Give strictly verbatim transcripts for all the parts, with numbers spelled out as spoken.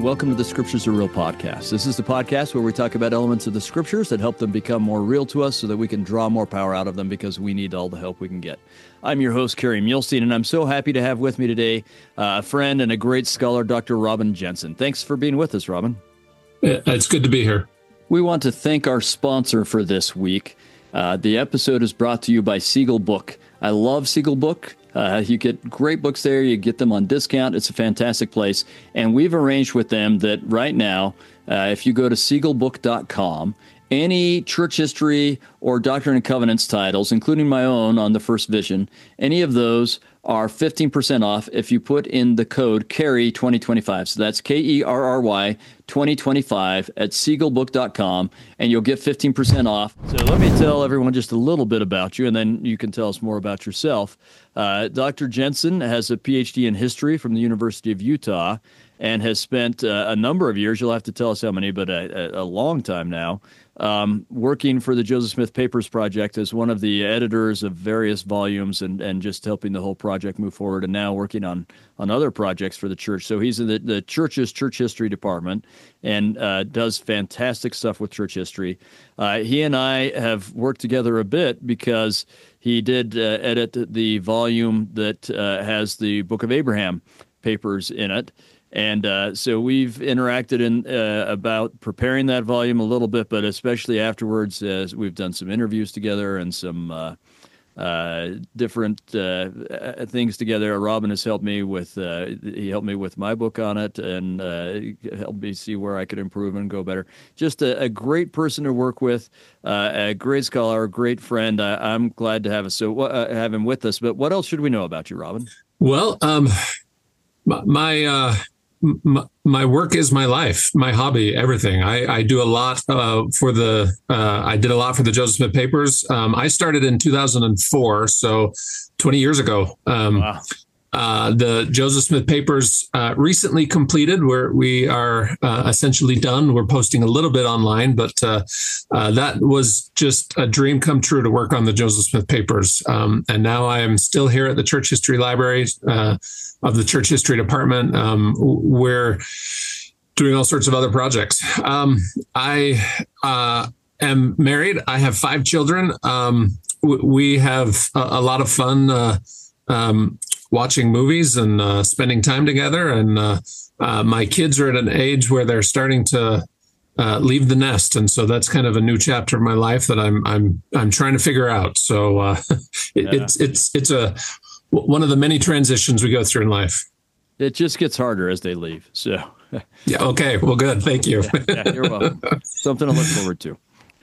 welcome to the Scriptures Are Real podcast. This is the podcast where we talk about elements of the Scriptures that help them become more real to us so that we can draw more power out of them because we need all the help we can get. I'm your host, Kerry Muhlestein, and I'm so happy to have with me today uh, a friend and a great scholar, Doctor Robin Jensen. Thanks for being with us, Robin. It's good to be here. We want to thank our sponsor for this week. Uh, the episode is brought to you by Seagull Book. I love Seagull Book. Uh, you get great books there. You get them on discount. It's a fantastic place. And we've arranged with them that right now, uh, if you go to seagull book dot com, any church history or Doctrine and Covenants titles, including my own on the First Vision, any of those are fifteen percent off if you put in the code Kerry twenty twenty-five. So that's K E R R Y twenty twenty-five at seagull book dot com, and you'll get fifteen percent off. So let me tell everyone just a little bit about you, and then you can tell us more about yourself. Uh, Doctor Jensen has a P H D in history from the University of Utah and has spent uh, a number of years, you'll have to tell us how many, but a, a long time now, um, working for the Joseph Smith Papers Project as one of the editors of various volumes and, and just helping the whole project move forward, and now working on, on other projects for the church. So he's in the, the church's church history department and uh, does fantastic stuff with church history. Uh, he and I have worked together a bit because he did uh, edit the volume that uh, has the Book of Abraham papers in it. And uh, so we've interacted in uh, about preparing that volume a little bit, but especially afterwards, as we've done some interviews together and some uh, uh, different uh, things together. Robin has helped me with uh, he helped me with my book on it and uh, helped me see where I could improve and go better. Just a, a great person to work with, uh, a great scholar, a great friend. I, I'm glad to have us so uh, have him with us. But what else should we know about you, Robin? Well, um, my. Uh... My, my work is my life, my hobby, everything. I, I do a lot uh, for the, uh, I did a lot for the Joseph Smith Papers. Um, I started in two thousand four, so twenty years ago. Um, wow. Uh, the Joseph Smith Papers uh, recently completed, where we are uh, essentially done. We're posting a little bit online, but uh, uh, that was just a dream come true to work on the Joseph Smith Papers. Um, and now I am still here at the Church History Library uh, of the Church History Department. Um, we're doing all sorts of other projects. Um, I uh, am married. I have five children. Um, w- we have a, a lot of fun uh, um, watching movies and uh, spending time together. And uh, uh, my kids are at an age where they're starting to uh, leave the nest, and so that's kind of a new chapter of my life that I'm I'm I'm trying to figure out. So uh, it, yeah. it's it's it's a one of the many transitions we go through in life. It just gets harder as they leave. So yeah, okay, well, good, thank you. yeah, yeah, you're welcome. Something to look forward to.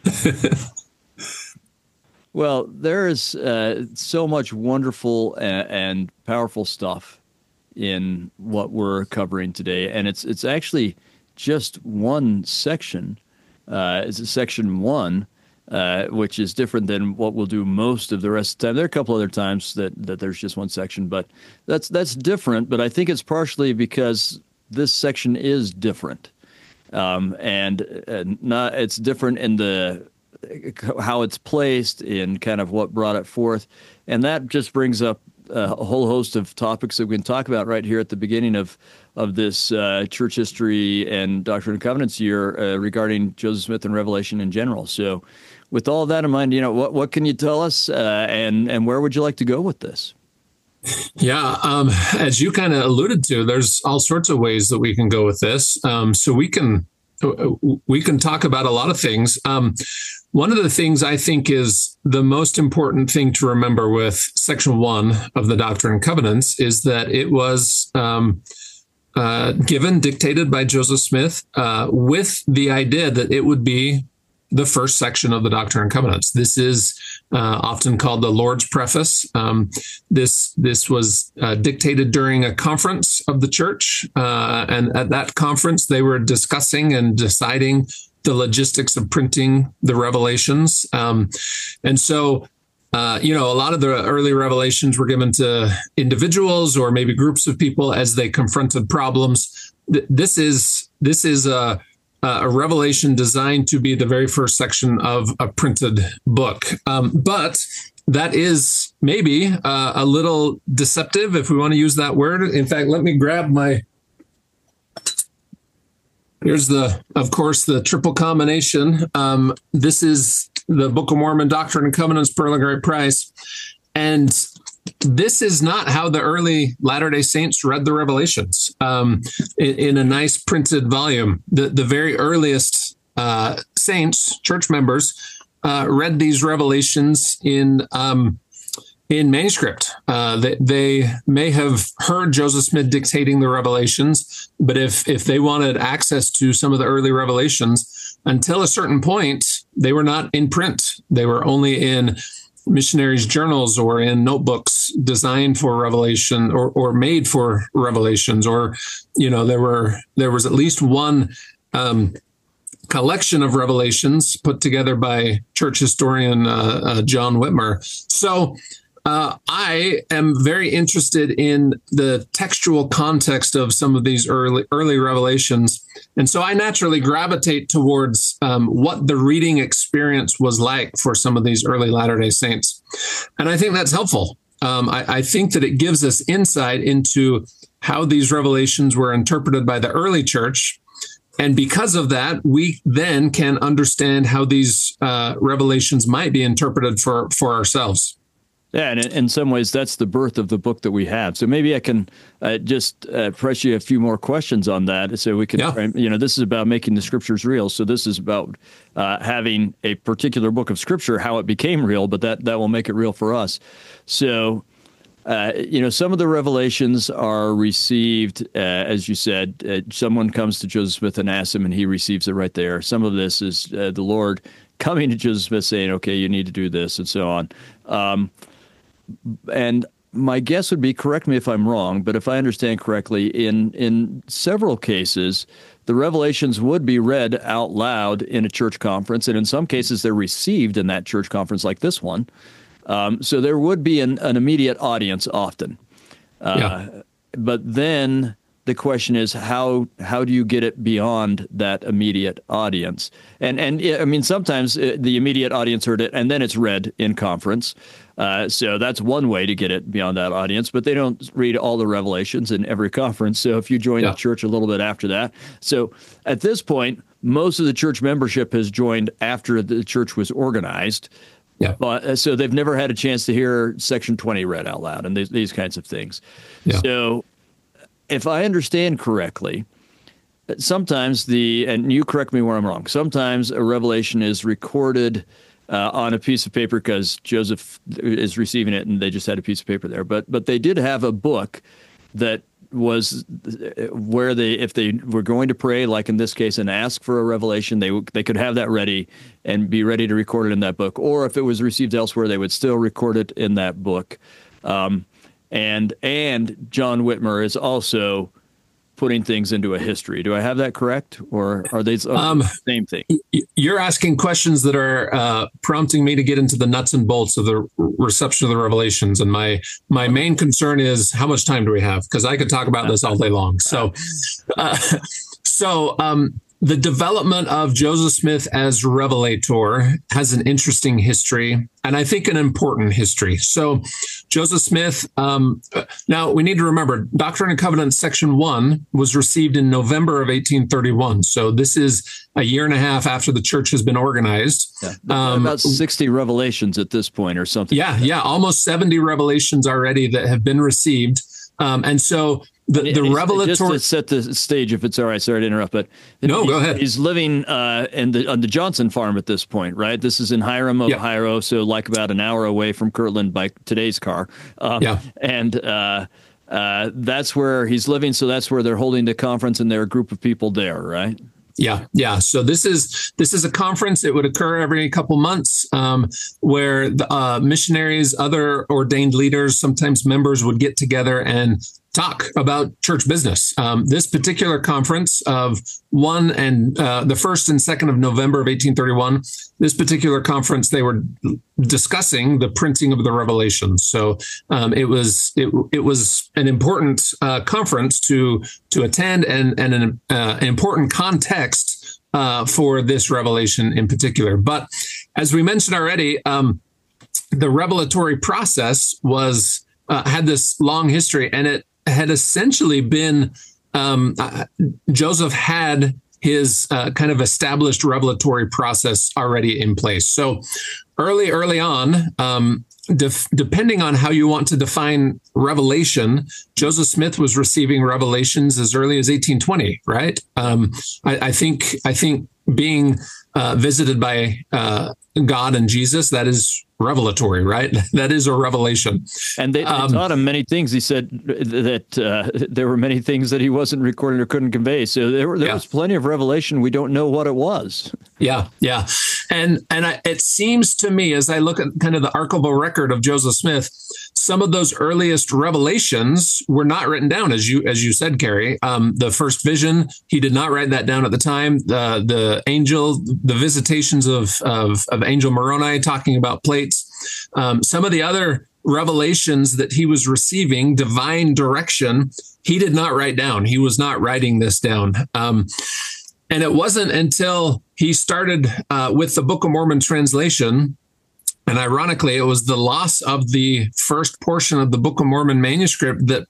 Well, there is uh, so much wonderful and, and powerful stuff in what we're covering today, and it's it's actually just one section. Uh, it's a section one, uh, which is different than what we'll do most of the rest of the time. There are a couple other times that, that there's just one section, but that's that's different. But I think it's partially because this section is different, um, and, and not it's different in the how it's placed in kind of what brought it forth. And that just brings up a whole host of topics that we can talk about right here at the beginning of, of this uh, church history and Doctrine and Covenants year uh, regarding Joseph Smith and Revelation in general. So with all of that in mind, you know, what, what can you tell us uh, and, and where would you like to go with this? Yeah, um, as you kind of alluded to, there's all sorts of ways that we can go with this. Um, so we can, we can talk about a lot of things. Um, One of the things I think is the most important thing to remember with section one of the Doctrine and Covenants is that it was um, uh, given, dictated by Joseph Smith uh, with the idea that it would be the first section of the Doctrine and Covenants. This is uh, often called the Lord's Preface. Um, this this was uh, dictated during a conference of the church, uh, and at that conference they were discussing and deciding the logistics of printing the revelations. Um, and so, uh, you know, a lot of the early revelations were given to individuals or maybe groups of people as they confronted problems. Th- this is this is a, a revelation designed to be the very first section of a printed book. Um, but that is maybe uh, a little deceptive, if we want to use that word. In fact, let me grab my Here's the, of course, the triple combination. Um, this is the Book of Mormon, Doctrine and Covenants, Pearl of Great Price. And this is not how the early Latter-day Saints read the Revelations um, in, in a nice printed volume. The, the very earliest uh, saints, church members, uh, read these revelations in um, in manuscript. Uh, they, they may have heard Joseph Smith dictating the revelations, but if if they wanted access to some of the early revelations, until a certain point, they were not in print. They were only in missionaries' journals or in notebooks designed for revelation or, or made for revelations. Or, you know, there were there was at least one um, collection of revelations put together by church historian uh, uh, John Whitmer. So uh, I am very interested in the textual context of some of these early early revelations. And so I naturally gravitate towards um, what the reading experience was like for some of these early Latter-day Saints. And I think that's helpful. Um, I, I think that it gives us insight into how these revelations were interpreted by the early church. And because of that, we then can understand how these uh, revelations might be interpreted for, for ourselves. Yeah, and in some ways, that's the birth of the book that we have. So maybe I can uh, just uh, press you a few more questions on that, so we can, yeah. you know, this is about making the scriptures real. So this is about uh, having a particular book of scripture, how it became real, but that, that will make it real for us. So, uh, you know, some of the revelations are received, uh, as you said, uh, someone comes to Joseph Smith and asks him, and he receives it right there. Some of this is uh, the Lord coming to Joseph Smith saying, okay, you need to do this, and so on. Um, And my guess would be, correct me if I'm wrong, but if I understand correctly, in in several cases, the revelations would be read out loud in a church conference, and in some cases they're received in that church conference like this one. Um, so there would be an, an immediate audience often. Uh, yeah. But then the question is, how how do you get it beyond that immediate audience? And, and I mean, sometimes the immediate audience heard it, and then it's read in conference. Uh, so that's one way to get it beyond that audience, but they don't read all the revelations in every conference. So if you join yeah. the church a little bit after that. So at this point, most of the church membership has joined after the church was organized. Yeah. But, so they've never had a chance to hear Section twenty read out loud and these, these kinds of things. Yeah. So if I understand correctly, sometimes the, and you correct me where I'm wrong, sometimes a revelation is recorded Uh, on a piece of paper because Joseph is receiving it and they just had a piece of paper there. But but they did have a book that was where they, if they were going to pray, like in this case, and ask for a revelation, they they could have that ready and be ready to record it in that book. Or if it was received elsewhere, they would still record it in that book. Um, and and John Whitmer is also putting things into a history. Do I have that correct? Or are they um, the same thing? You're asking questions that are uh, prompting me to get into the nuts and bolts of the reception of the revelations. And my my main concern is, how much time do we have? Because I could talk about this all day long. So, uh, so um, the development of Joseph Smith as revelator has an interesting history, and I think an important history. So Joseph Smith, um, now we need to remember, Doctrine and Covenants Section one was received in November of eighteen thirty-one. So this is a year and a half after the church has been organized. Yeah, um, about sixty revelations at this point or something. Yeah, like yeah, almost seventy revelations already that have been received. Um, and so the, the revelatory... Just to set the stage, if it's all right, sorry to interrupt, but... No, go ahead. He's living uh, in the, on the Johnson farm at this point, right? This is in Hiram, Ohio, yeah. So like about an hour away from Kirtland by today's car. Um, yeah. And uh, uh, that's where he's living, so that's where they're holding the conference, and there are a group of people there, right? Yeah, yeah. So this is this is a conference. It would occur every couple months, um, where the, uh, missionaries, other ordained leaders, sometimes members would get together and talk about church business. Um, this particular conference of one and uh, the first and second of November of eighteen thirty-one, this particular conference, they were discussing the printing of the Revelations. So um, it was it, it was an important uh, conference to to attend, and and an, uh, an important context uh, for this revelation in particular. But as we mentioned already, um, the revelatory process was uh, had this long history, and it had essentially been um, uh, Joseph had his uh, kind of established revelatory process already in place. So early, early on, um, def- depending on how you want to define revelation, Joseph Smith was receiving revelations as early as eighteen twenty, right? Um, I, I think I think being uh, visited by uh, God and Jesus, that is revelatory, right? That is a revelation. And they, they um, taught him many things. He said that uh, there were many things that he wasn't recording or couldn't convey. So there, were, there yeah. was plenty of revelation. We don't know what it was. Yeah, yeah. And and I, it seems to me, as I look at kind of the archival record of Joseph Smith, some of those earliest revelations were not written down, as you as you said, Carrie. Um, the first vision, he did not write that down at the time. The the angel, the visitations of of, of Angel Moroni talking about plates. Um, some of the other revelations that he was receiving, divine direction, he did not write down. He was not writing this down. Um, and it wasn't until he started uh, with the Book of Mormon translation. And ironically, it was the loss of the first portion of the Book of Mormon manuscript that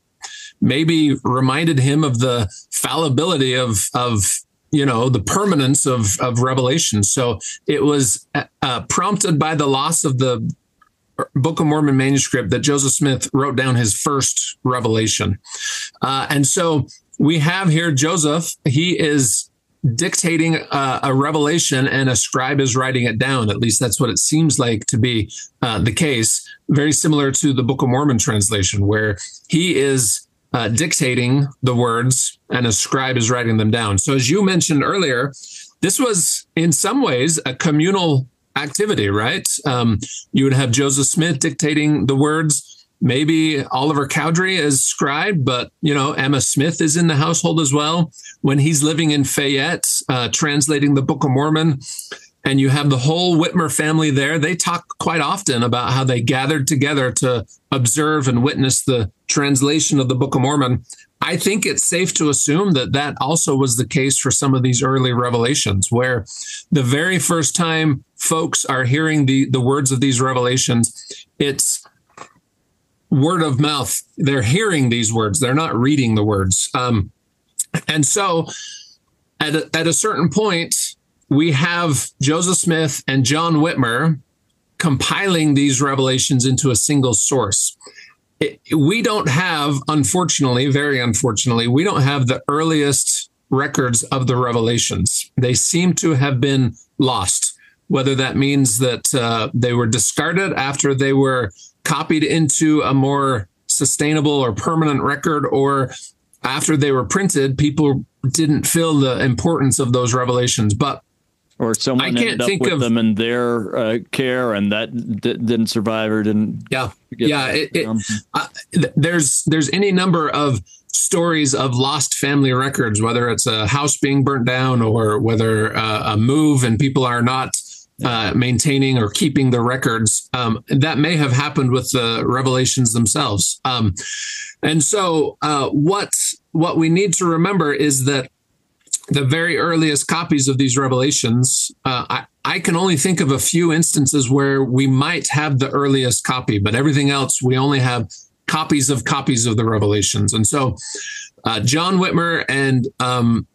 maybe reminded him of the fallibility of, of you know, the permanence of, of revelation. So it was uh, prompted by the loss of the Book of Mormon manuscript that Joseph Smith wrote down his first revelation. Uh, and so we have here Joseph, he is dictating a, a revelation and a scribe is writing it down. At least that's what it seems like to be uh, the case. Very similar to the Book of Mormon translation, where he is uh, dictating the words and a scribe is writing them down. So as you mentioned earlier, this was in some ways a communal activity, right? Um, you would have Joseph Smith dictating the words. Maybe Oliver Cowdery as scribe, but, you know, Emma Smith is in the household as well. When he's living in Fayette, uh, translating the Book of Mormon, and you have the whole Whitmer family there, they talk quite often about how they gathered together to observe and witness the translation of the Book of Mormon. I think it's safe to assume that that also was the case for some of these early revelations, where the very first time folks are hearing the, the words of these revelations, it's word of mouth. They're hearing these words. They're not reading the words. Um, and so at a, at a certain point, we have Joseph Smith and John Whitmer compiling these revelations into a single source. It, we don't have, unfortunately, very unfortunately, we don't have the earliest records of the revelations. They seem to have been lost, whether that means that uh, they were discarded after they were copied into a more sustainable or permanent record, or after they were printed, people didn't feel the importance of those revelations. But or someone ended up with of, them in their uh, care, and that d- didn't survive or didn't. Yeah, yeah. It, it, uh, there's there's any number of stories of lost family records, whether it's a house being burnt down or whether uh, a move and people are not Uh, maintaining or keeping the records. Um, that may have happened with the revelations themselves. Um, and so uh, what what we need to remember is that the very earliest copies of these revelations, uh, I, I can only think of a few instances where we might have the earliest copy, but everything else, we only have copies of copies of the revelations. And so uh, John Whitmer and um,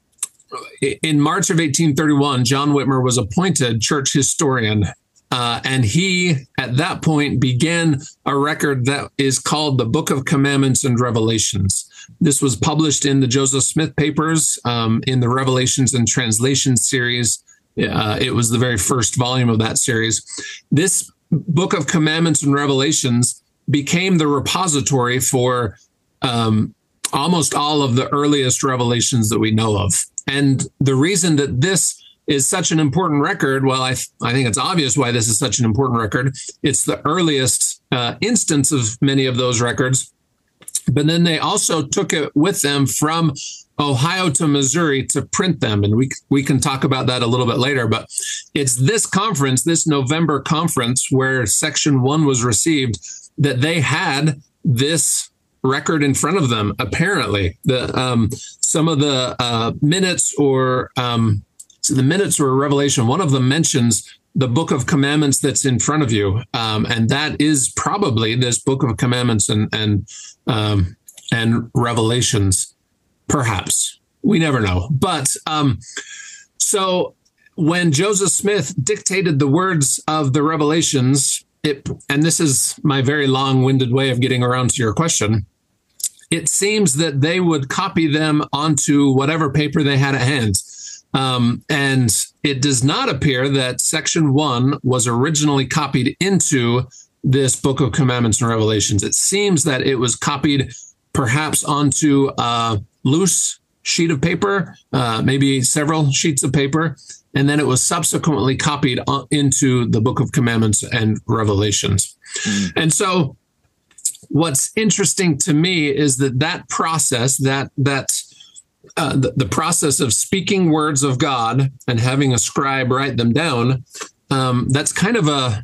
in March of eighteen thirty-one, John Whitmer was appointed church historian, uh, and he, at that point, began a record that is called the Book of Commandments and Revelations. This was published in the Joseph Smith Papers um, in the Revelations and Translations series. Uh, it was the very first volume of that series. This Book of Commandments and Revelations became the repository for um, almost all of the earliest revelations that we know of. And the reason that this is such an important record, well, I, th- I think it's obvious why this is such an important record. It's the earliest uh, instance of many of those records. But then they also took it with them from Ohio to Missouri to print them. And we we can talk about that a little bit later. But it's this conference, this November conference, where Section one was received, that they had this record in front of them. Apparently, the um, some of the uh, minutes or um, so the minutes or Revelation, one of them mentions the Book of Commandments that's in front of you, um, and that is probably this Book of Commandments and and um, and Revelations, perhaps. we never know. But um, so when Joseph Smith dictated the words of the Revelations, it, and this is my very long-winded way of getting around to your question, it seems that they would copy them onto whatever paper they had at hand. Um, and it does not appear that section one was originally copied into this Book of Commandments and Revelations. It seems that it was copied perhaps onto a loose sheet of paper, uh, maybe several sheets of paper, and then it was subsequently copied on, into the Book of Commandments and Revelations. Mm. And so what's interesting to me is that that process, that that uh, the, the process of speaking words of God and having a scribe write them down, um, that's kind of a,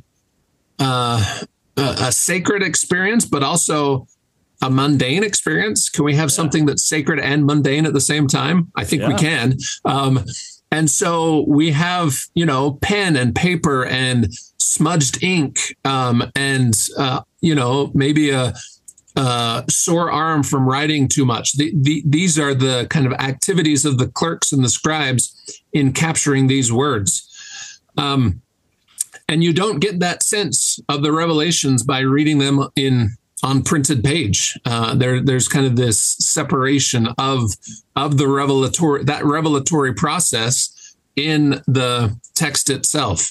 uh, a a sacred experience, but also a mundane experience. Can we have yeah. something that's sacred and mundane at the same time? I think yeah. we can. Um, and so we have, you know, pen and paper and smudged ink, um, and, uh, you know, maybe a, a sore arm from writing too much. The, the, these are the kind of activities of the clerks and the scribes in capturing these words. Um, and you don't get that sense of the Revelations by reading them in on printed page. Uh, there, there's kind of this separation of of the revelatory that revelatory process in the text itself.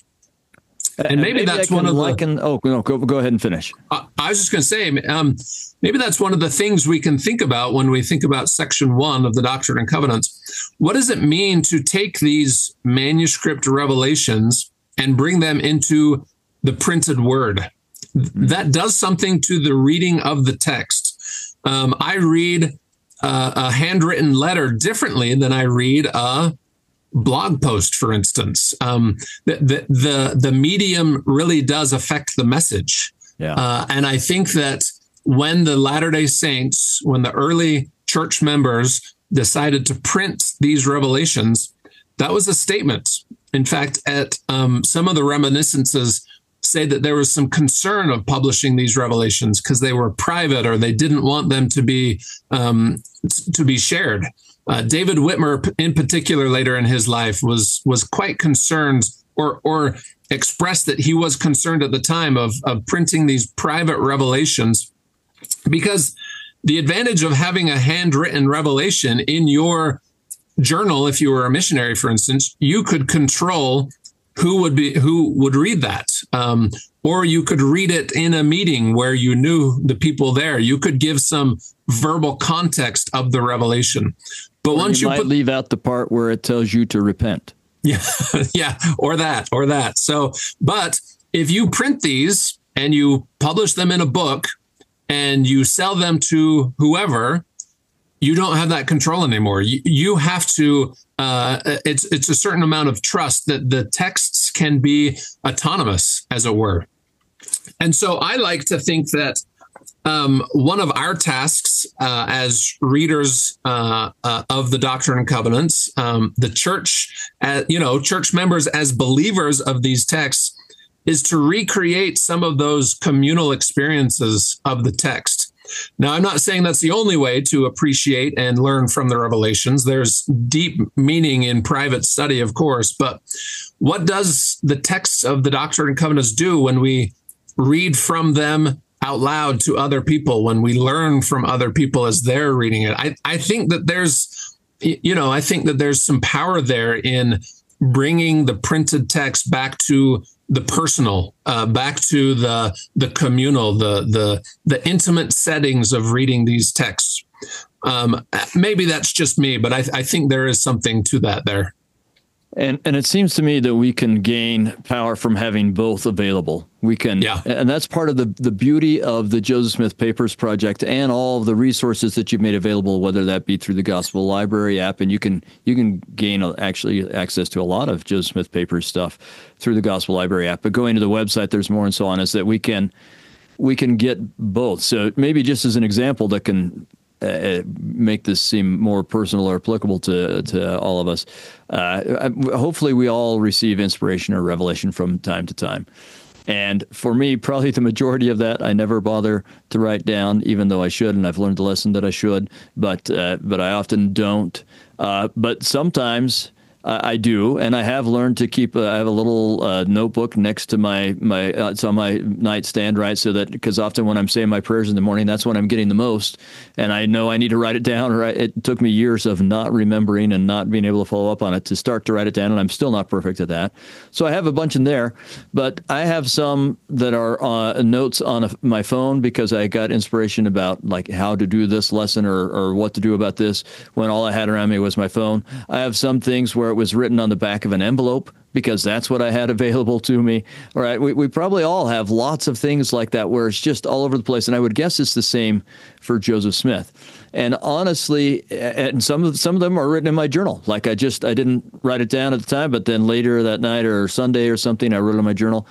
And maybe, maybe that's one of the. Liken, oh no, go go ahead and finish. I, I was just going to say, um, maybe that's one of the things we can think about when we think about section one of the Doctrine and Covenants. What does it mean to take these manuscript revelations and bring them into the printed word? That does something to the reading of the text. Um, I read uh, a handwritten letter differently than I read a blog post, for instance. Um, the, the the the medium really does affect the message. Yeah. Uh, and I think that when the Latter-day Saints, when the early church members decided to print these revelations, that was a statement. In fact, at um, some of the reminiscences say that there was some concern of publishing these revelations because they were private or they didn't want them to be um, to be shared. Uh, David Whitmer, in particular, later in his life, was was quite concerned, or or expressed that he was concerned at the time of of printing these private revelations, because the advantage of having a handwritten revelation in your journal, if you were a missionary, for instance, you could control who would be who would read that, um, or you could read it in a meeting where you knew the people there. You could give some verbal context of the revelation. But or once you, you might put, leave out the part where it tells you to repent. Yeah, yeah, or that, or that. So, but if you print these and you publish them in a book and you sell them to whoever, you don't have that control anymore. You, you have to. Uh, it's it's a certain amount of trust that the texts can be autonomous, as it were. And so I like to think that um, one of our tasks uh, as readers uh, uh, of the Doctrine and Covenants, um, the church, uh, you know, church members as believers of these texts, is to recreate some of those communal experiences of the text. Now, I'm not saying that's the only way to appreciate and learn from the Revelations. There's deep meaning in private study, of course, but what does the texts of the Doctrine and Covenants do when we read from them out loud to other people, when we learn from other people as they're reading it? I, I think that there's, you know, I think that there's some power there in bringing the printed text back to the personal, uh, back to the the communal, the the the intimate settings of reading these texts. Um, maybe that's just me, but I, I think there is something to that there. And and it seems to me that we can gain power from having both available. We can, yeah. And that's part of the, the beauty of the Joseph Smith Papers Project and all of the resources that you've made available, whether that be through the Gospel Library app, and you can you can gain actually access to a lot of Joseph Smith Papers stuff through the Gospel Library app. But going to the website, there's more and so on. Is that we can we can get both. So maybe just as an example that can Uh, make this seem more personal or applicable to to all of us. Uh, hopefully, we all receive inspiration or revelation from time to time. And for me, probably the majority of that I never bother to write down, even though I should, and I've learned the lesson that I should, but uh, but I often don't. Uh, but sometimes I, I do, and I have learned to keep. A, I have a little uh, notebook next to my my. Uh, it's on my nightstand, right? So that because often when I'm saying my prayers in the morning, that's when I'm getting the most, and I know I need to write it down. Or I, it took me years of not remembering and not being able to follow up on it to start to write it down, and I'm still not perfect at that. So I have a bunch in there, but I have some that are uh, notes on a, my phone because I got inspiration about like how to do this lesson or or what to do about this when all I had around me was my phone. I have some things where it was written on the back of an envelope because that's what I had available to me. All right, we, we probably all have lots of things like that where it's just all over the place, and I would guess it's the same for Joseph Smith. And honestly, and some of some of them are written in my journal. Like I just I didn't write it down at the time, but then later that night or Sunday or something, I wrote it in my journal.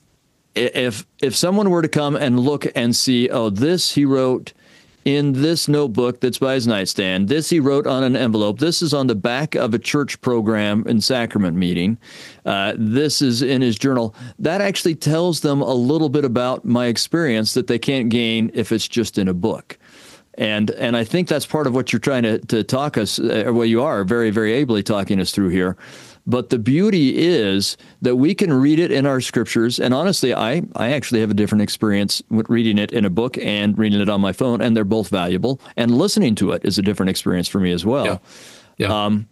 If if someone were to come and look and see, oh, this he wrote in this notebook that's by his nightstand. This he wrote on an envelope. This is on the back of a church program and sacrament meeting. Uh, this is in his journal. That actually tells them a little bit about my experience that they can't gain if it's just in a book. And and I think that's part of what you're trying to, to talk us, or well, you are very, very ably talking us through here. But the beauty is that we can read it in our scriptures. And honestly, I, I actually have a different experience with reading it in a book and reading it on my phone, and they're both valuable. And listening to it is a different experience for me as well. Yeah. Yeah. Um,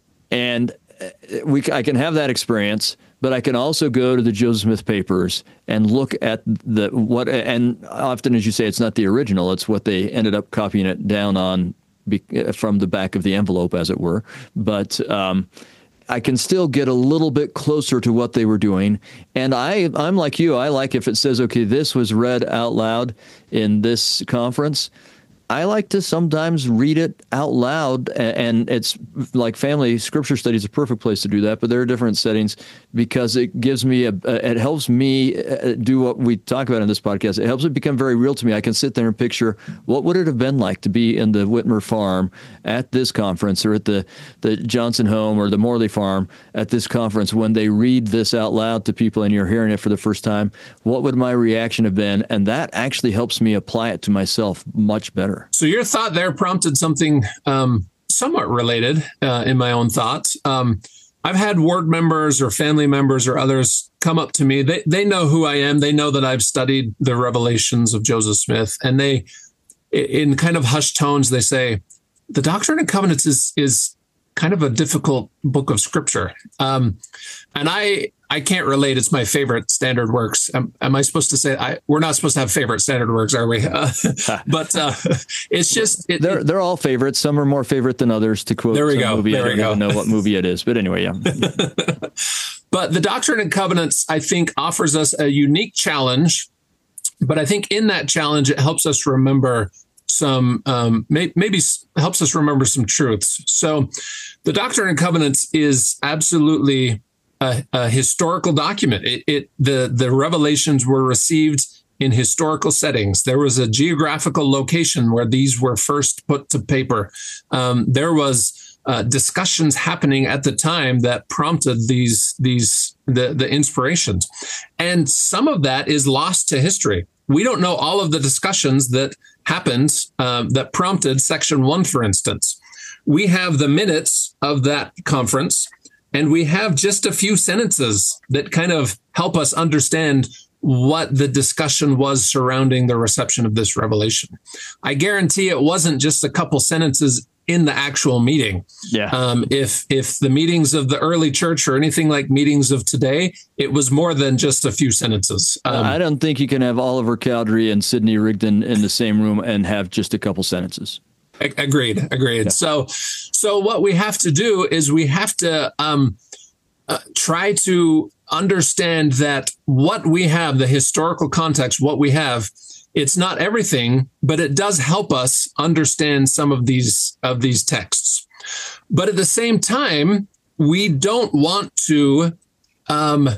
and we, I can have that experience, but I can also go to the Joseph Smith papers and look at the what. And often, as you say, it's not the original; it's what they ended up copying it down on be, from the back of the envelope, as it were. But um, I can still get a little bit closer to what they were doing. And I, I'm like you. I like if it says, okay, this was read out loud in this conference. I like to sometimes read it out loud, and it's like family scripture study is a perfect place to do that, but there are different settings because it gives me, a, it helps me do what we talk about in this podcast. It helps it become very real to me. I can sit there and picture what would it have been like to be in the Whitmer farm at this conference, or at the, the Johnson home or the Morley farm at this conference when they read this out loud to people and you're hearing it for the first time. What would my reaction have been? And that actually helps me apply it to myself much better. So your thought there prompted something um, somewhat related uh, in my own thoughts. Um, I've had ward members or family members or others come up to me. They they know who I am. They know that I've studied the revelations of Joseph Smith, and they, in kind of hushed tones, they say, "The Doctrine and Covenants is is kind of a difficult book of scripture," um, and I. I can't relate. It's my favorite standard works. Am, am I supposed to say I, we're not supposed to have favorite standard works, are we? Uh, but uh, it's just it, they're they're all favorites. Some are more favorite than others. To quote there we some go. movie, there I don't we go. even know what movie it is, but anyway, yeah. But the Doctrine and Covenants, I think, offers us a unique challenge. But I think in that challenge, it helps us remember some, um, may, maybe helps us remember some truths. So, the Doctrine and Covenants is absolutely A, a historical document. It, it the the revelations were received in historical settings. There was a geographical location where these were first put to paper. Um, there was uh, discussions happening at the time that prompted these these the the inspirations, and some of that is lost to history. We don't know all of the discussions that happened um, that prompted Section One, for instance. We have the minutes of that conference. And we have just a few sentences that kind of help us understand what the discussion was surrounding the reception of this revelation. I guarantee it wasn't just a couple sentences in the actual meeting. Yeah. Um, if if the meetings of the early church are anything like meetings of today, it was more than just a few sentences. Um, I don't think you can have Oliver Cowdery and Sidney Rigdon in the same room and have just a couple sentences. Agreed. Agreed. Yeah. So, so what we have to do is we have to um, uh, try to understand that what we have, the historical context, what we have, it's not everything, but it does help us understand some of these of these texts. But at the same time, we don't want to. Um,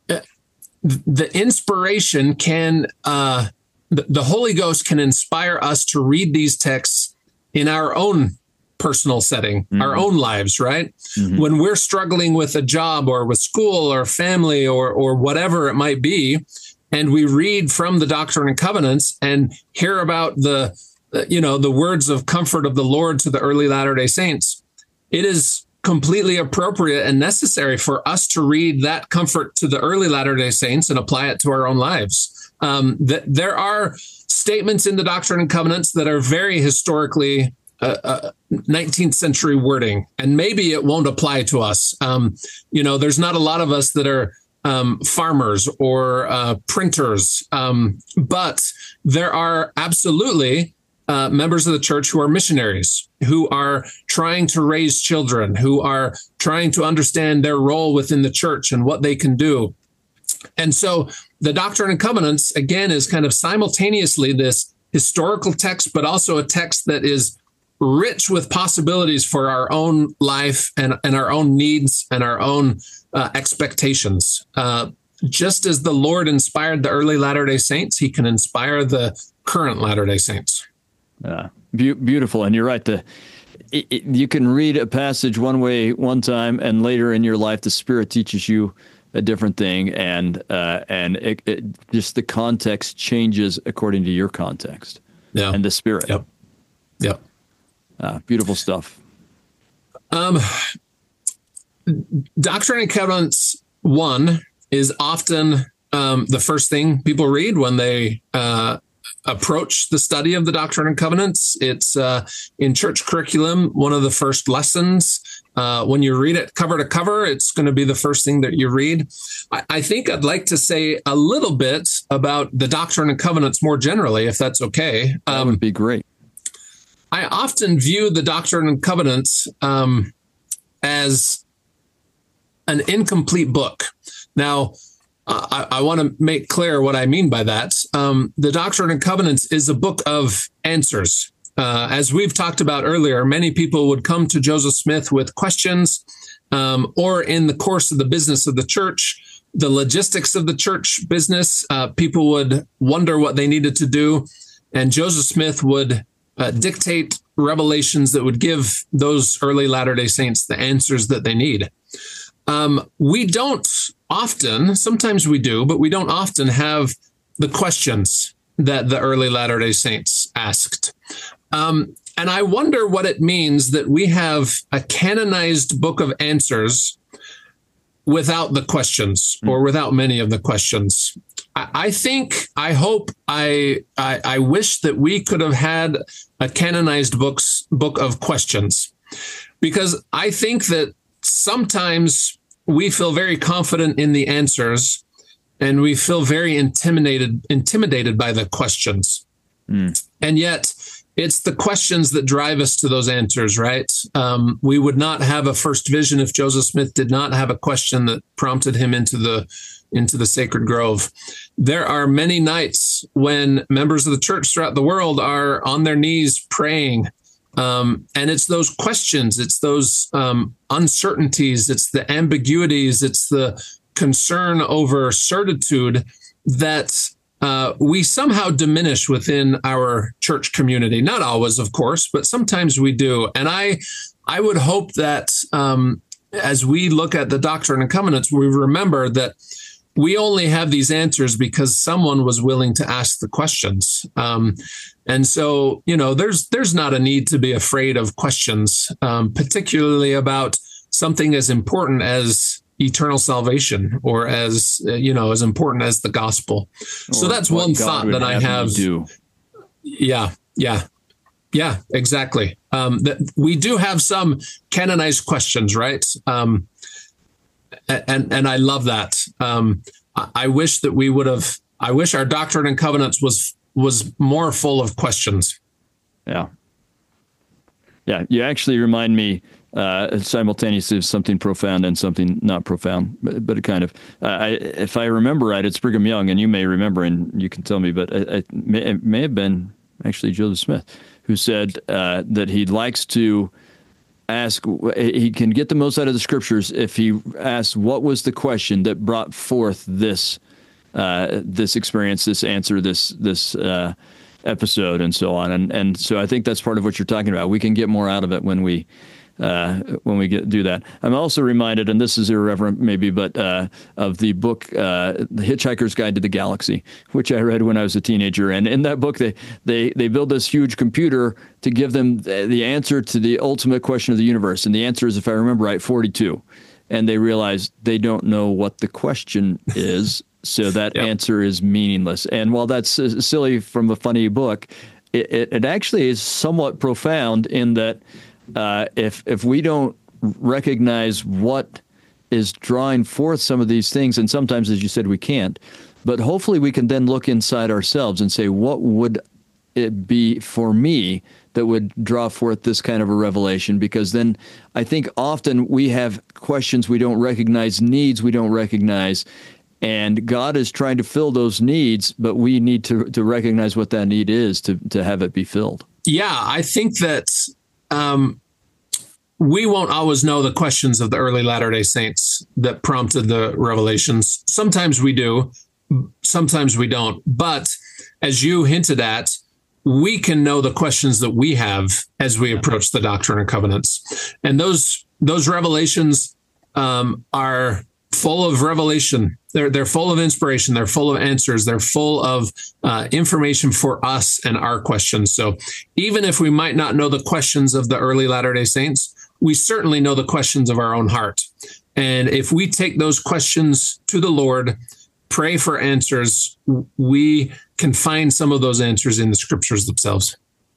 the inspiration can, uh, the, the Holy Ghost can inspire us to read these texts in our own personal setting, mm-hmm. our own lives, right? Mm-hmm. When we're struggling with a job or with school or family or or whatever it might be, and we read from the Doctrine and Covenants and hear about the, you know, the words of comfort of the Lord to the early Latter-day Saints, it is completely appropriate and necessary for us to read that comfort to the early Latter-day Saints and apply it to our own lives. Um, th- there are statements in the Doctrine and Covenants that are very historically uh, uh, nineteenth century wording, and maybe it won't apply to us. Um, you know, there's not a lot of us that are um, farmers or uh, printers, um, but there are absolutely uh, members of the church who are missionaries, who are trying to raise children, who are trying to understand their role within the church and what they can do. And so the Doctrine and Covenants, again, is kind of simultaneously this historical text, but also a text that is rich with possibilities for our own life and, and our own needs and our own uh, expectations. Uh, just as the Lord inspired the early Latter-day Saints, he can inspire the current Latter-day Saints. Yeah, be- beautiful. And you're right. The, it, it, you can read a passage one way one time, and later in your life, the Spirit teaches you a different thing, and uh, and it, it, just the context changes according to your context. Yeah. And the Spirit. Yep. Yep. Uh, beautiful stuff. Um, Doctrine and Covenants one is often um, the first thing people read when they uh, approach the study of the Doctrine and Covenants. It's uh, in church curriculum, one of the first lessons. Uh, when you read it cover to cover, it's going to be the first thing that you read. I, I think I'd like to say a little bit about the Doctrine and Covenants more generally, if that's okay. That um, would be great. I often view the Doctrine and Covenants um, as an incomplete book. Now, uh, I, I want to make clear what I mean by that. Um, the Doctrine and Covenants is a book of answers. Uh, as we've talked about earlier, many people would come to Joseph Smith with questions, um, or in the course of the business of the church, the logistics of the church business, uh, people would wonder what they needed to do. And Joseph Smith would uh, dictate revelations that would give those early Latter-day Saints the answers that they need. Um, we don't often, sometimes we do, but we don't often have the questions that the early Latter-day Saints asked. Um, and I wonder what it means that we have a canonized book of answers without the questions, mm. or without many of the questions. I, I think, I hope, I, I I wish that we could have had a canonized books book of questions, because I think that sometimes we feel very confident in the answers, and we feel very intimidated intimidated by the questions. Mm. And yet, it's the questions that drive us to those answers, right? Um, we would not have a first vision if Joseph Smith did not have a question that prompted him into the into the sacred grove. There are many nights when members of the church throughout the world are on their knees praying. Um, and it's those questions, it's those um, uncertainties, it's the ambiguities, it's the concern over certitude that Uh, we somehow diminish within our church community. Not always, of course, but sometimes we do. And I, I would hope that um, as we look at the Doctrine and Covenants, we remember that we only have these answers because someone was willing to ask the questions. Um, and so, you know, there's there's not a need to be afraid of questions, um, particularly about something as important as eternal salvation, or as, uh, you know, as important as the gospel. Or so that's one God thought that I have. Do. Yeah, yeah, yeah, exactly. Um, that we do have some canonized questions, right? Um, and and I love that. Um, I, I wish that we would have. I wish our Doctrine and Covenants was was more full of questions. Yeah, yeah. You actually remind me. Uh, simultaneously of something profound and something not profound, but, but it kind of, uh, I, if I remember right, it's Brigham Young, and you may remember, and you can tell me, but it, it, may, it may have been actually Joseph Smith who said uh, that he likes to ask, he can get the most out of the scriptures if he asks what was the question that brought forth this, uh, this experience, this answer, this, this uh, episode, and so on. And, and so I think that's part of what you're talking about. We can get more out of it when we uh, when we get do that. I'm also reminded, and this is irreverent maybe, but uh, of the book uh, The Hitchhiker's Guide to the Galaxy, which I read when I was a teenager. And in that book, they they they build this huge computer to give them the, the answer to the ultimate question of the universe. And the answer is, if I remember right, forty-two. And they realize they don't know what the question is, so that yep. answer is meaningless. And while that's uh, silly from a funny book, it, it, it actually is somewhat profound in that uh, if if we don't recognize what is drawing forth some of these things, and sometimes, as you said, we can't, but hopefully we can then look inside ourselves and say, what would it be for me that would draw forth this kind of a revelation? Because then I think often we have questions we don't recognize, needs we don't recognize, and God is trying to fill those needs, but we need to to recognize what that need is to to have it be filled. Yeah, I think that um, we won't always know the questions of the early Latter-day Saints that prompted the revelations. Sometimes we do, sometimes we don't. But as you hinted at, we can know the questions that we have as we approach the Doctrine and Covenants. And those those revelations um, are full of revelation. They're they're full of inspiration. They're full of answers. They're full of uh, information for us and our questions. So even if we might not know the questions of the early Latter-day Saints, we certainly know the questions of our own heart. And if we take those questions to the Lord, pray for answers, we can find some of those answers in the scriptures themselves.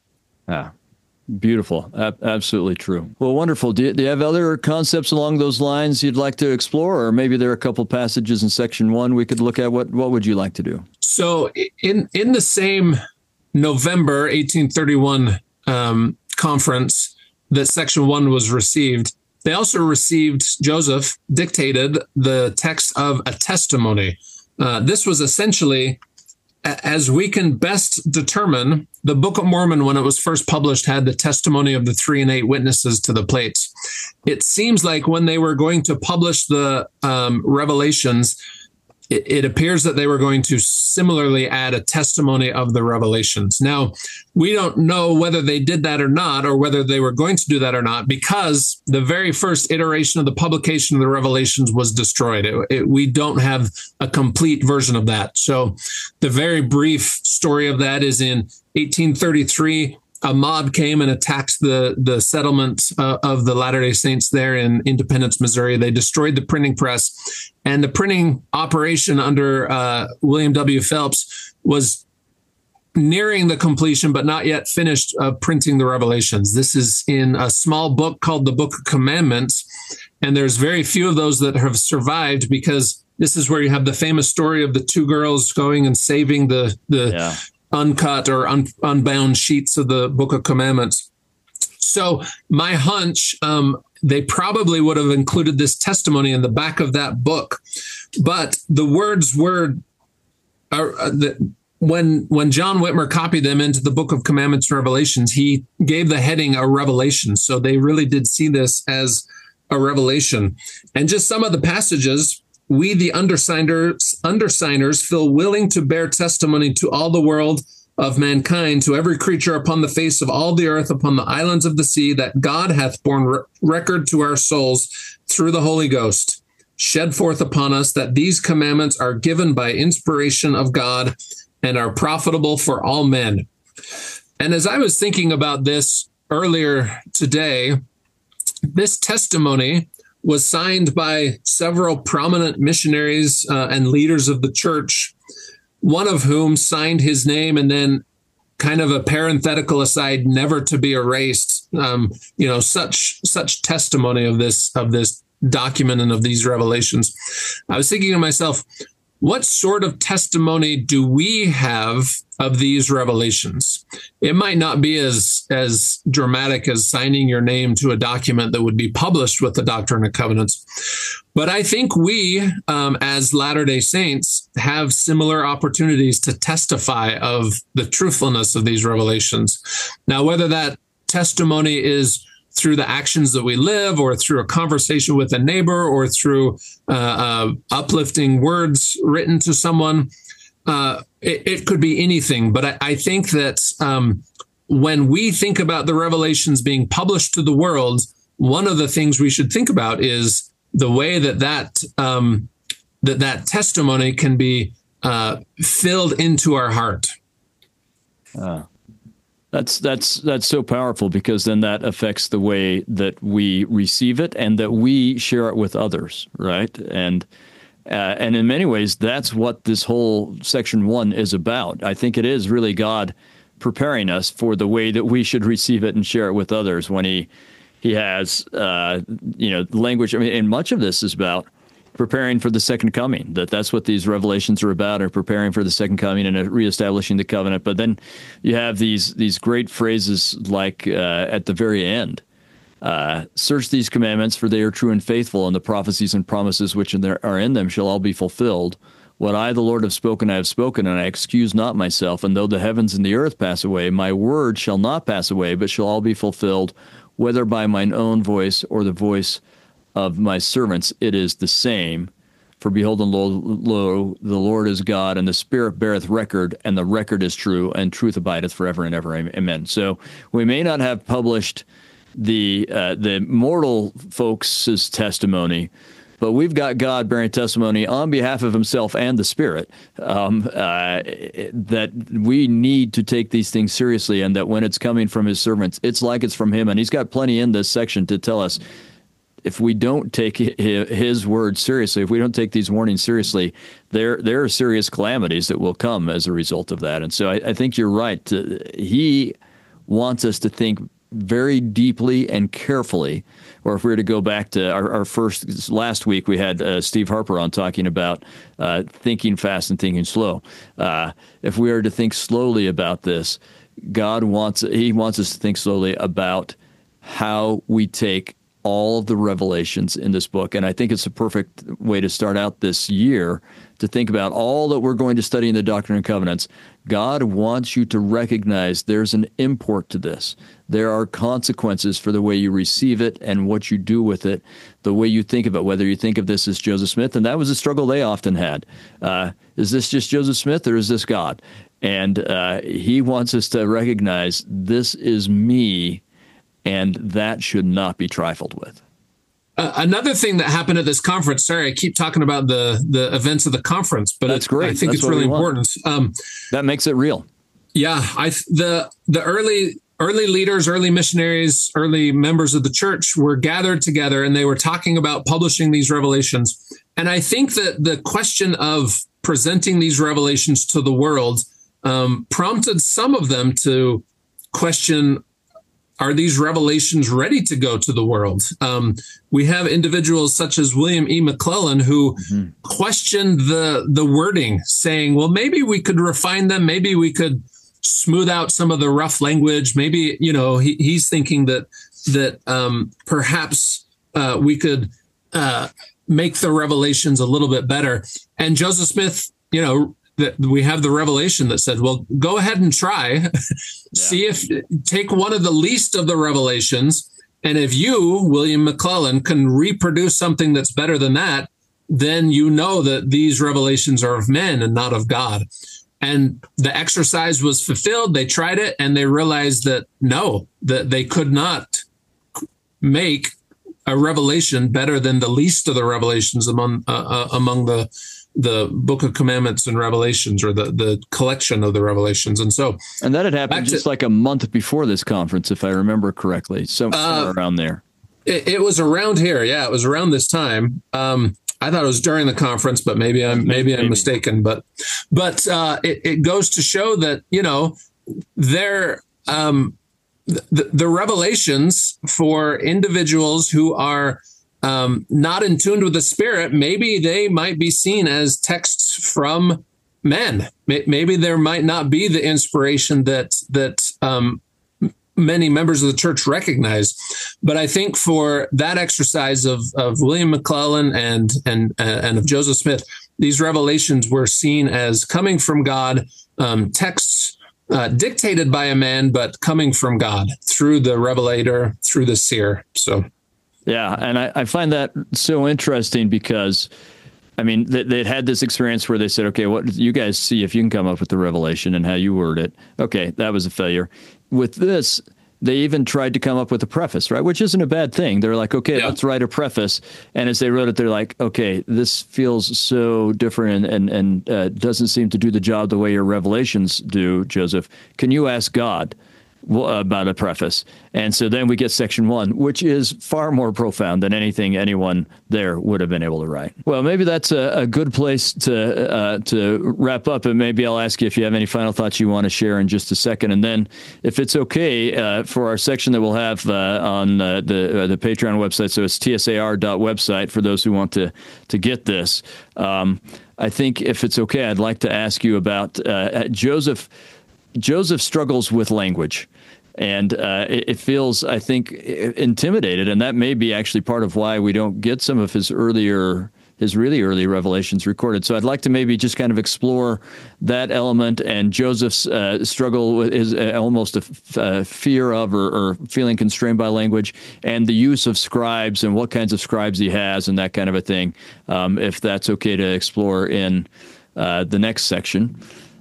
Ah, beautiful. A- absolutely true. Well, wonderful. Do you, do you have other concepts along those lines you'd like to explore? Or maybe there are a couple passages in section one we could look at. What, what would you like to do? So in, in the same November eighteen thirty-one um, conference that section one was received, they also received, Joseph dictated the text of a testimony. Uh, this was essentially, as we can best determine, the Book of Mormon, when it was first published, had the testimony of the three and eight witnesses to the plates. It seems like when they were going to publish the um, revelations, it, it appears that they were going to similarly add a testimony of the revelations. Now, we don't know whether they did that or not, or whether they were going to do that or not, because the very first iteration of the publication of the revelations was destroyed. It, it, we don't have a complete version of that. So the very brief story of that is in eighteen thirty-three, a mob came and attacked the, the settlement uh, of the Latter-day Saints there in Independence, Missouri. They destroyed the printing press, and the printing operation under uh, William W. Phelps was nearing the completion, but not yet finished uh, printing the revelations. This is in a small book called the Book of Commandments, and there's very few of those that have survived, because this is where you have the famous story of the two girls going and saving the the yeah. uncut or un, unbound sheets of the Book of Commandments. So my hunch, um, they probably would have included this testimony in the back of that book, but the words were are, uh, the, When when John Whitmer copied them into the Book of Commandments and Revelations, he gave the heading a revelation. So they really did see this as a revelation. And just some of the passages, we, the undersigners, undersigners, feel willing to bear testimony to all the world of mankind, to every creature upon the face of all the earth, upon the islands of the sea, that God hath borne re- record to our souls through the Holy Ghost, shed forth upon us, that these commandments are given by inspiration of God, and are profitable for all men. And as I was thinking about this earlier today, this testimony was signed by several prominent missionaries uh, and leaders of the church, one of whom signed his name and then, kind of a parenthetical aside, never to be erased. Um, you know, such such testimony of this of this document and of these revelations. I was thinking to myself, what sort of testimony do we have of these revelations? It might not be as, as dramatic as signing your name to a document that would be published with the Doctrine and Covenants. But I think we, um, as Latter-day Saints, have similar opportunities to testify of the truthfulness of these revelations. Now, whether that testimony is through the actions that we live, or through a conversation with a neighbor, or through uh, uh, uplifting words written to someone, uh, it, it could be anything. But I, I think that um, when we think about the revelations being published to the world, one of the things we should think about is the way that that um, that, that testimony can be uh, filled into our heart. Uh, that's that's that's so powerful, because then that affects the way that we receive it and that we share it with others, right? And uh, and in many ways, that's what this whole section one is about. I think it is really God preparing us for the way that we should receive it and share it with others. When he he has uh, you know language. I mean, and much of this is about preparing for the second coming. That that's what these revelations are about, are preparing for the second coming and reestablishing the covenant. But then you have these these great phrases like uh, at the very end, uh, search these commandments, for they are true and faithful, and the prophecies and promises which are in them shall all be fulfilled. What I, the Lord, have spoken, I have spoken, and I excuse not myself. And though the heavens and the earth pass away, my word shall not pass away, but shall all be fulfilled, whether by mine own voice or the voice of my servants, it is the same. For behold, lo, lo, the Lord is God, and the Spirit beareth record, and the record is true, and truth abideth forever and ever. Amen. So we may not have published the uh, the mortal folks' testimony, but we've got God bearing testimony on behalf of himself and the Spirit, um, uh, that we need to take these things seriously, and that when it's coming from his servants, it's like it's from him. And he's got plenty in this section to tell us, if we don't take his word seriously, if we don't take these warnings seriously, there there are serious calamities that will come as a result of that. And so I, I think you're right. He wants us to think very deeply and carefully. Or if we were to go back to our, our first, last week, we had uh, Steve Harper on talking about uh, thinking fast and thinking slow. Uh, if we are to think slowly about this, God wants, he wants us to think slowly about how we take all of the revelations in this book. And I think it's a perfect way to start out this year, to think about all that we're going to study in the Doctrine and Covenants. God wants you to recognize there's an import to this. There are consequences for the way you receive it and what you do with it, the way you think of it, whether you think of this as Joseph Smith. And that was a struggle they often had. Uh, is this just Joseph Smith, or is this God? And uh, he wants us to recognize this is me, and that should not be trifled with. Uh, another thing that happened at this conference, sorry, I keep talking about the, the events of the conference, but that's great. I think that's it's really important. Um, that makes it real. Yeah. I, the, the early, early leaders, early missionaries, early members of the church were gathered together, and they were talking about publishing these revelations. And I think that the question of presenting these revelations to the world um, prompted some of them to question, are these revelations ready to go to the world? Um, we have individuals such as William E. McClellan who mm-hmm. questioned the the wording, saying, well, maybe we could refine them. Maybe we could smooth out some of the rough language. Maybe, you know, he, he's thinking that that um, perhaps uh, we could uh, make the revelations a little bit better. And Joseph Smith, you know, that we have the revelation that said, well, go ahead and try, yeah. see if take one of the least of the revelations. And if you, William McClellan, can reproduce something that's better than that, then you know that these revelations are of men and not of God. And the exercise was fulfilled. They tried it, and they realized that no, that they could not make a revelation better than the least of the revelations among, uh, uh, among the the Book of Commandments and Revelations, or the, the collection of the Revelations. And so, and that had happened just to, like a month before this conference, if I remember correctly, so uh, around there. It, it was around here. Yeah, it was around this time. Um, I thought it was during the conference, but maybe I'm, maybe, maybe. I'm mistaken, but, but uh, it, it goes to show that, you know, there, um, the, the revelations for individuals who are Um, not in tune with the Spirit, maybe they might be seen as texts from men. Maybe there might not be the inspiration that that um, many members of the church recognize. But I think for that exercise of of William McClellan and and and of Joseph Smith, these revelations were seen as coming from God, um, texts uh, dictated by a man, but coming from God through the revelator, through the seer. So. Yeah, and I, I find that so interesting because, I mean, they, they'd had this experience where they said, okay, what you guys see if you can come up with the revelation and how you word it. Okay, that was a failure. With this, they even tried to come up with a preface, right? Which isn't a bad thing. They're like, okay, yeah. let's write a preface. And as they wrote it, they're like, okay, this feels so different and, and, and uh, doesn't seem to do the job the way your revelations do, Joseph. Can you ask God about a preface? And so then we get section one, which is far more profound than anything anyone there would have been able to write. Well, maybe that's a, a good place to uh, to wrap up, and maybe I'll ask you if you have any final thoughts you want to share in just a second. And then if it's okay, uh, for our section that we'll have uh, on uh, the uh, the Patreon website, so it's T S A R dot website for those who want to, to get this. Um, I think if it's okay, I'd like to ask you about uh, Joseph. Joseph struggles with language, and uh, it, it feels, I think, intimidated, and that may be actually part of why we don't get some of his earlier, his really early revelations recorded. So I'd like to maybe just kind of explore that element and Joseph's uh, struggle with his uh, almost a f- uh, fear of or, or feeling constrained by language, and the use of scribes and what kinds of scribes he has and that kind of a thing, um, if that's okay to explore in uh, the next section.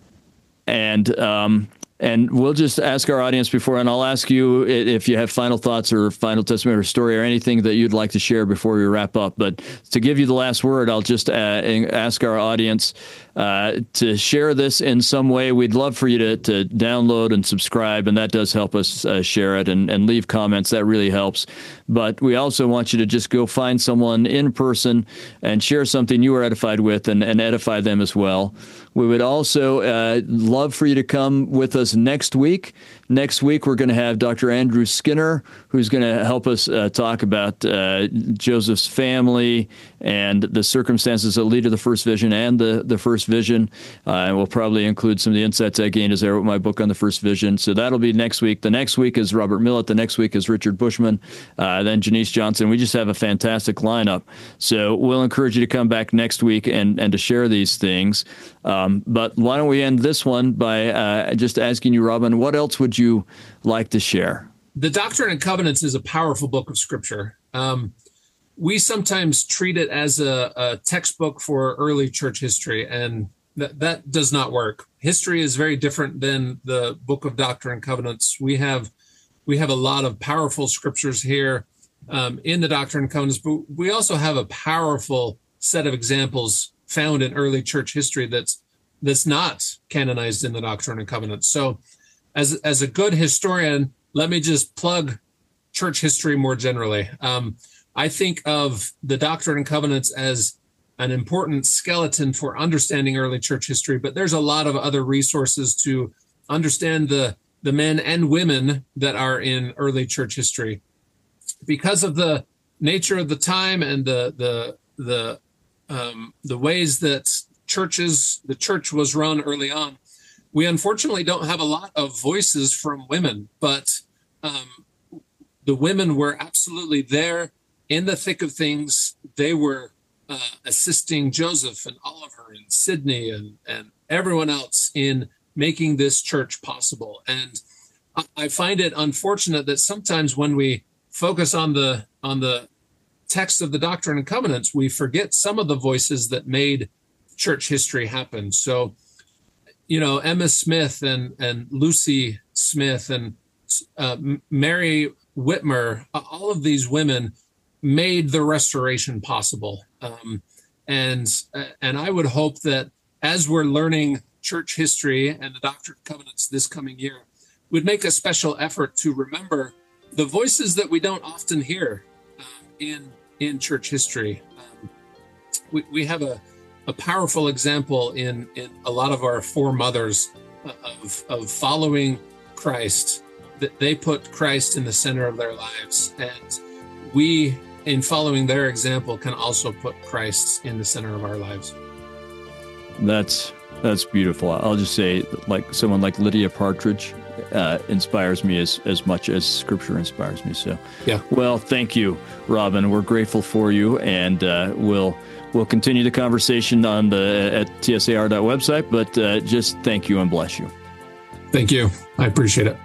And um, and we'll just ask our audience before, and I'll ask you if you have final thoughts or final testimony or story or anything that you'd like to share before we wrap up. But to give you the last word, I'll just uh, ask our audience uh, to share this in some way. We'd love for you to, to download and subscribe, and that does help us uh, share it, and, and leave comments. That really helps. But we also want you to just go find someone in person and share something you were edified with, and, and edify them as well. We would also uh, love for you to come with us next week. Next week, we're going to have Doctor Andrew Skinner, who's going to help us uh, talk about uh, Joseph's family and the circumstances that lead to the first vision and the, the first vision. Uh, and we'll probably include some of the insights I gained as I wrote my book on the first vision. So that'll be next week. The next week is Robert Millett. The next week is Richard Bushman. Uh, then Janice Johnson. We just have a fantastic lineup. So we'll encourage you to come back next week and, and to share these things. Um, but why don't we end this one by uh, just asking you, Robin, what else would you like to share? The Doctrine and Covenants is a powerful book of Scripture. Um, we sometimes treat it as a, a textbook for early church history, and that, that does not work. History is very different than the book of Doctrine and Covenants. We have we have a lot of powerful scriptures here um, in the Doctrine and Covenants, but we also have a powerful set of examples found in early church history that's that's not canonized in the Doctrine and Covenants. So as as a good historian, let me just plug church history more generally. Um, I think of the Doctrine and Covenants as an important skeleton for understanding early church history, but there's a lot of other resources to understand the, the men and women that are in early church history. Because of the nature of the time and the the the um, the ways that churches, the church was run early on, we unfortunately don't have a lot of voices from women, but um, the women were absolutely there in the thick of things. They were uh, assisting Joseph and Oliver and Sidney and, and everyone else in making this church possible. And I, I find it unfortunate that sometimes when we focus on the on the text of the Doctrine and Covenants, we forget some of the voices that made church history happen. So, you know, Emma Smith and, and Lucy Smith and uh, Mary Whitmer, all of these women made the restoration possible. Um, and and I would hope that as we're learning church history and the Doctrine and Covenants this coming year, we'd make a special effort to remember the voices that we don't often hear um, in in church history. Um, we, we have a a powerful example in, in a lot of our foremothers of, of following Christ, that they put Christ in the center of their lives. And we, in following their example, can also put Christ in the center of our lives. That's that's beautiful. I'll just say, like someone like Lydia Partridge uh, inspires me as, as much as Scripture inspires me. So, yeah. Well, thank you, Robin. We're grateful for you, and uh, we'll We'll continue the conversation on the at T S A R dot website, but uh, just thank you and bless you. Thank you. I appreciate it.